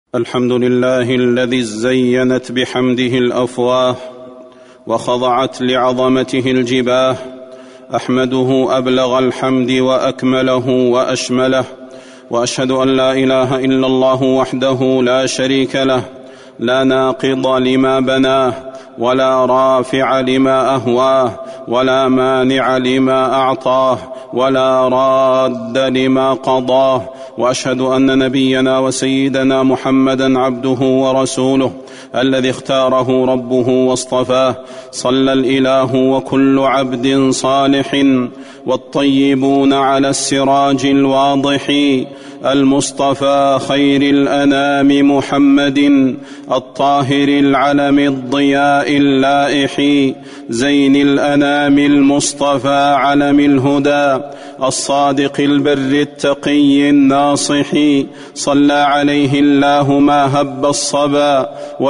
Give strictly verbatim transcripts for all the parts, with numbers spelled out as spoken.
الحمد لله الذي زينت بحمده الأفواه وخضعت لعظمته الجباه. أحمده أبلغ الحمد وأكمله وأشمله، وأشهد أن لا إله إلا الله وحده لا شريك له، لا ناقض لما بناه ولا رافع لما أهواه ولا مانع لما أعطاه ولا راد لما قضاه. وأشهد أن نبينا وسيدنا محمدًا عبده ورسوله الذي اختاره ربه واصطفاه. صلى الإله وكل عبد صالح والطيبون على السراج الواضح المصطفى خير الأنام محمد الطاهر العلم الضياء اللائح زين الأنام المصطفى علم الهدى الصادق البر التقي الناصح. صلى عليه الله ما هب الصبا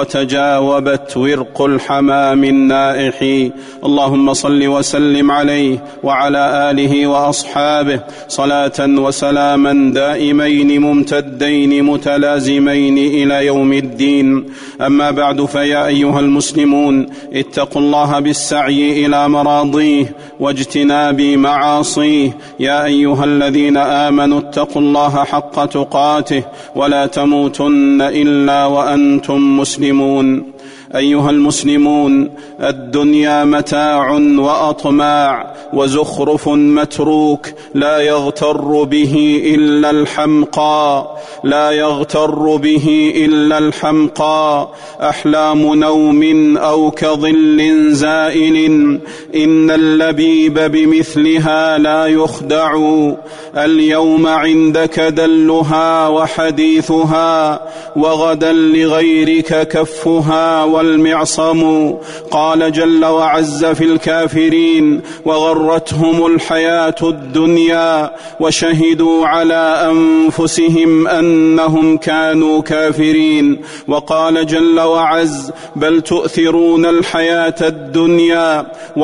وتجاوبت ورق الحمام النائح. اللهم صل وسلم عليه وعلى آله وأصحابه صلاة وسلاما دائمين ممتدين متلازمين إلى يوم الدين. أما بعد، فيا أيها المسلمون، اتقوا الله بالسعي إلى مراضيه واجتناب معاصيه. يا أيها الذين آمنوا اتقوا الله حق تقاته ولا تموتن إلا وأنتم مسلمون. أيها المسلمون، الدنيا متاع وأطماع وزخرف متروك، لا يغتر به إلا الحمقى، لا يغتر به إلا الحمقى. أحلام نوم أو كظل زائل، إن اللبيب بمثلها لا يخدع. اليوم عندك دلها وحديثها، وغدا لغيرك كفها والمعصم. قال جل وعز في الكافرين: وغرتهم الحياة الدنيا وشهدوا على أنفسهم أنهم كانوا كافرين. وقال جل وعز: بل تؤثرون الحياة الدنيا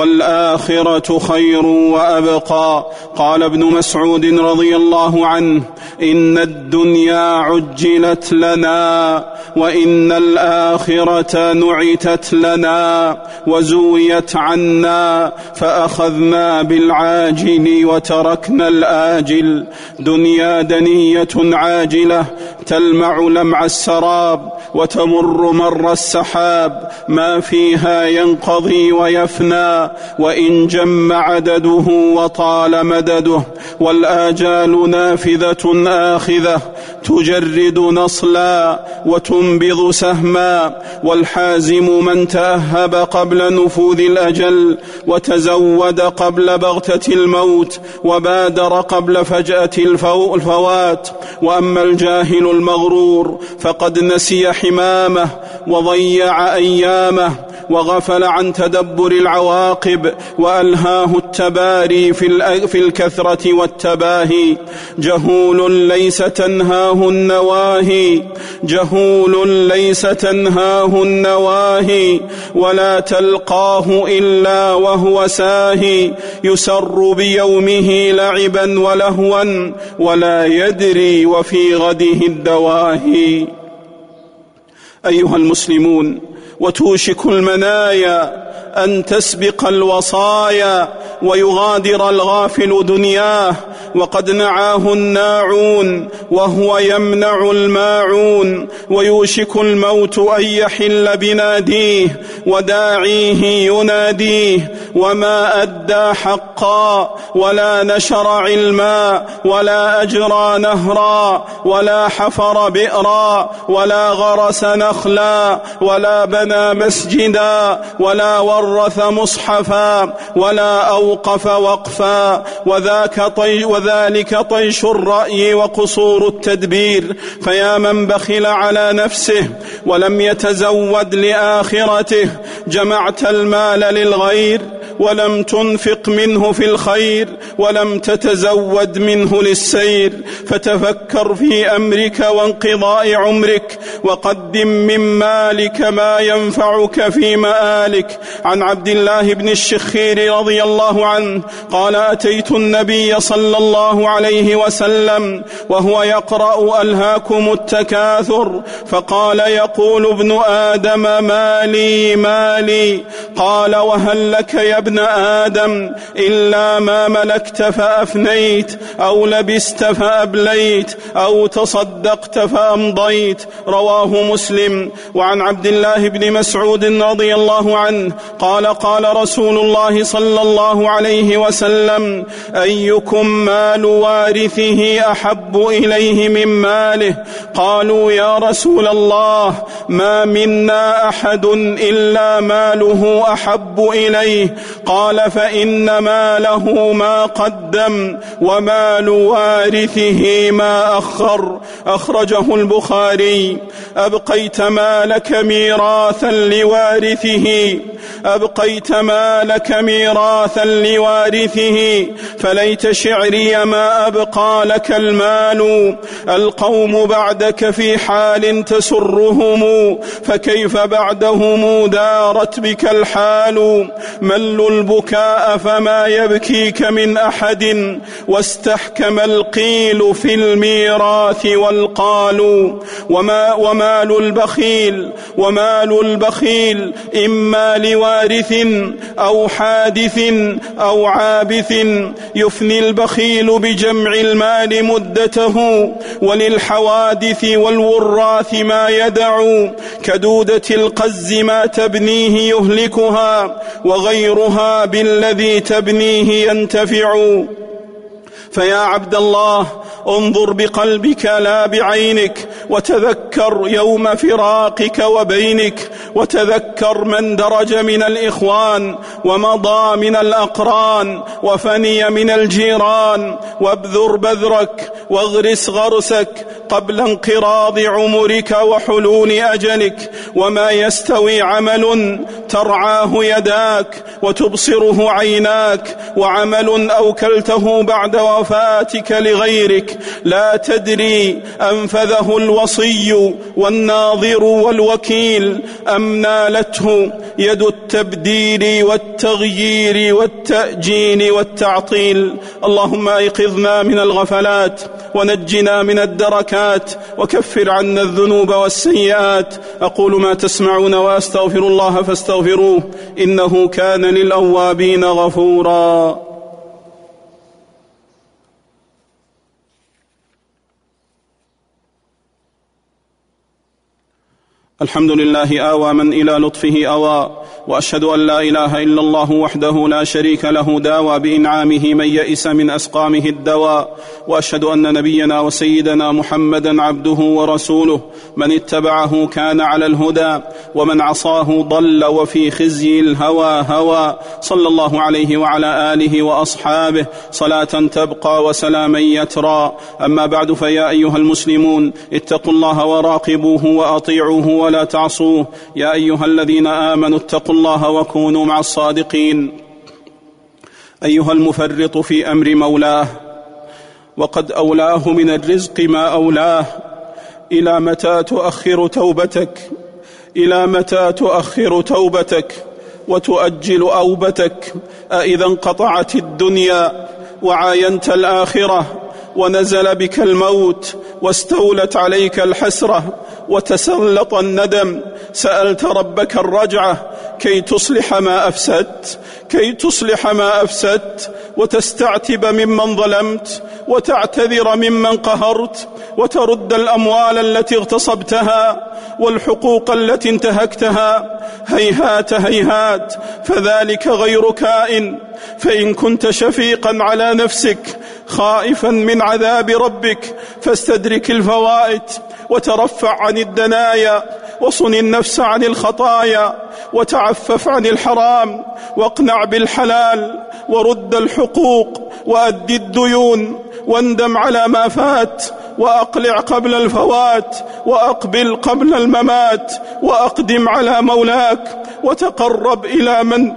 والآخرة خير وأبقى. قال ابن مسعود رضي الله عنه: إن الدنيا عجلت لنا وإن الآخرة نعتت لنا وزويت عنا، فأخذنا بالعاجل وتركنا الآجل. دنيا دنية عاجلة تلمع لمع السراب وتمر مر السحاب، ما فيها ينقضي ويفنى وإن جم عدده وطال مدده. والآجال نافذة آخذة تجرد نصلا وتنبض سهما. والحازم من تأهب قبل نفوذ الأجل وتزود قبل بغتة الموت وبادر قبل فجأة الفوات. وأما الجاهل المغرور فقد نسي حمامه وضيع أيامه وغفل عن تدبر العواقب وألهاه التباري في الكثرة والتباهي. جهول ليس تنهاه النواهي، جهول ليس تنهاه النواهي، ولا تلقاه إلا وهو ساهي. يسر بيومه لعبا ولهوا ولا يدري وفي غده الدواهي. أيها المسلمون، وتوشك المنايا أن تسبق الوصايا ويغادر الغافل دنياه، وقد نعاه الناعون وهو يمنع الماعون. ويوشك الموت أن يحل بناديه وداعيه يناديه، وما أدى حقا ولا نشر علما ولا أجرى نهرا ولا حفر بئرا ولا غرس نخلا ولا بنى مسجدا ولا ورث مصحفا ولا أوقف وقفا. وذاك طي وذلك طيش الرأي وقصور التدبير. فيا من بخل على نفسه ولم يتزود لآخرته، جمعت المال للغير ولم تنفق تنفق منه في الخير ولم تتزود منه للسير، فتفكر في أمرك وانقضاء عمرك، وقدم من مالك ما ينفعك في مآلك. عن عبد الله بن الشخير رضي الله عنه قال: أتيت النبي صلى الله عليه وسلم وهو يقرأ: ألهاكم التكاثر، فقال: يقول ابن آدم: مالي مالي. قال: وهل لك يا ابن آدم إلا ما ملكت فأفنيت، أو لبست فأبليت، أو تصدقت فأمضيت. رواه مسلم. وعن عبد الله بن مسعود رضي الله عنه قال: قال رسول الله صلى الله عليه وسلم: أيكم مال وارثه أحب إليه من ماله؟ قالوا: يا رسول الله، ما منا أحد إلا ماله أحب إليه. قال: فإن ماله ما قدم، ومال وارثه ما أخر. أخرجه البخاري. أبقيت مالك ميراثا لوارثه، أبقيت مالك ميراثا لوارثه، فليت شعري ما أبقى لك المال. القوم بعدك في حال تسرهم، فكيف بعدهم دارت بك الحال. ملوا البكاء فما يبكيك من أحد، واستحكم القيل في الميراث والقال. وما ومال البخيل ومال البخيل إما لوارث أو حادث أو عابث. يفني البخيل بجمع المال مدته، وللحوادث والوراث ما يدع. كدودة القز ما تبنيه يهلكها، وغيرها بالذي تبنيه ينتفع. فيا عبد الله، انظر بقلبك لا بعينك، وتذكر يوم فراقك وبينك، وتذكر من درج من الإخوان، ومضى من الأقران، وفني من الجيران. وابذر بذرك واغرس غرسك قبل انقراض عمرك وحلول أجلك. وما يستوي عمل ترعاه يداك وتبصره عيناك، وعمل أوكلته بعد وفاتك لغيرك لا تدري أنفذه الوصي والناظر والوكيل، أم نالته يد التبديل والتغيير والتأجيل والتعطيل. اللهم أيقظنا من الغفلات، ونجنا من الدركات، وكفر عنا الذنوب والسيئات. أقول ما تسمعون وأستغفر الله فاستغفروه، إنه كان للأوابين غفورا. الحمد لله آوى من إلى لطفه أوى، وأشهد أن لا إله إلا الله وحده لا شريك له داوى بإنعامه من يئس من أسقامه الدواء. وأشهد أن نبينا وسيدنا محمدا عبده ورسوله، من اتبعه كان على الهدى، ومن عصاه ضل وفي خزي الهوى هوى. صلى الله عليه وعلى آله وأصحابه صلاة تبقى وسلاما يترى. أما بعد، فيا أيها المسلمون، اتقوا الله وراقبوه وأطيعوه ولا تعصوه. يا أيها الذين آمنوا اتقوا الله وكونوا مع الصادقين. أيها المفرط في أمر مولاه، وقد أولاه من الرزق ما أولاه، إلى متى تؤخر توبتك؟ إلى متى تؤخر توبتك وتؤجل أوبتك؟ أإذا انقطعت الدنيا وعاينت الآخرة، ونزل بك الموت واستولت عليك الحسرة وتسلط الندم، سألت ربك الرجعة كي تصلح ما أفسدت، كي تصلح ما أفسدت، وتستعتب ممن ظلمت، وتعتذر ممن قهرت، وترد الأموال التي اغتصبتها والحقوق التي انتهكتها. هيهات هيهات، فذلك غير كائن. فإن كنت شفيقا على نفسك خائفا من عذاب ربك، فاستدرك الفوائد، وترفع عن الدنايا، وصن النفس عن الخطايا، وتعفف عن الحرام، واقنع بالحلال، ورد الحقوق، وأد الديون، واندم على ما فات، وأقلع قبل الفوات، وأقبل قبل الممات، وأقدم على مولاك، وتقرب إلى من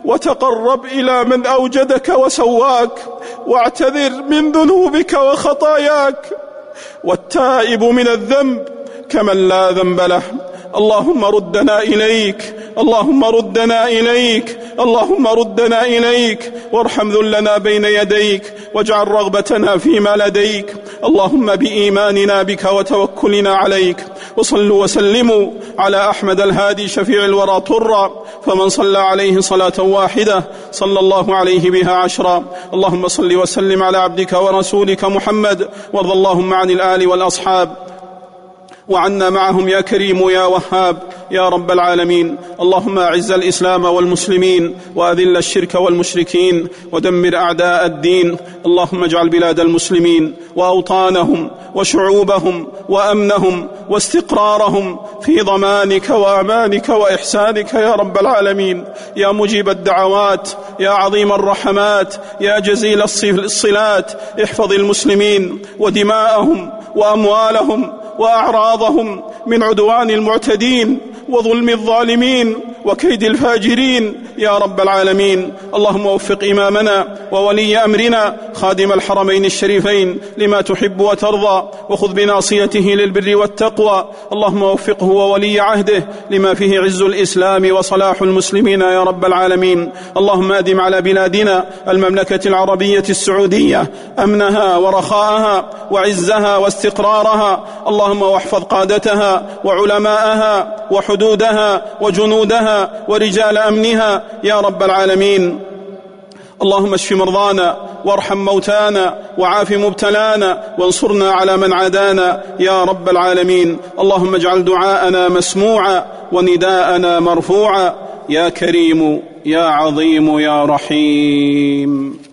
وتقرب إلى من أوجدك وسواك، واعتذر من ذنوبك وخطاياك، والتائب من الذنب كمن لا ذنب له. اللهم ردنا إليك، اللهم ردنا إليك، اللهم ردنا إليك، وارحم ذلنا بين يديك، واجعل رغبتنا فيما لديك. اللهم بإيماننا بك وتوكلنا عليك. وصلوا وسلموا على أحمد الهادي شفيع الورى طرا، فمن صلى عليه صلاة واحدة صلى الله عليه بها عشرا. اللهم صل وسلم على عبدك ورسولك محمد، وارض اللهم عن الآل والأصحاب وعنا معهم يا كريم يا وهاب يا رب العالمين. اللهم أعز الإسلام والمسلمين، وأذل الشرك والمشركين، ودمر أعداء الدين. اللهم اجعل بلاد المسلمين وأوطانهم وشعوبهم وأمنهم واستقرارهم في ضمانك وأمانك وإحسانك يا رب العالمين. يا مجيب الدعوات، يا عظيم الرحمات، يا جزيل الصلات، احفظ المسلمين ودماءهم وأموالهم وأعراضهم من عدوان المعتدين وظلم الظالمين وكيد الفاجرين يا رب العالمين. اللهم وفق إمامنا وولي أمرنا خادم الحرمين الشريفين لما تحب وترضى، وخذ بناصيته للبر والتقوى. اللهم وفقه وولي عهده لما فيه عز الإسلام وصلاح المسلمين يا رب العالمين. اللهم أدم على بلادنا المملكة العربية السعودية أمنها ورخاءها وعزها واستقرارها. اللهم واحفظ قادتها وعلماءها وحدودها وجنودها ورجال أمنها يا رب العالمين. اللهم اشف مرضانا وارحم موتانا وعاف مبتلانا وانصرنا على من عادانا يا رب العالمين. اللهم اجعل دعاءنا مسموعا ونداءنا مرفوعا يا كريم يا عظيم يا رحيم.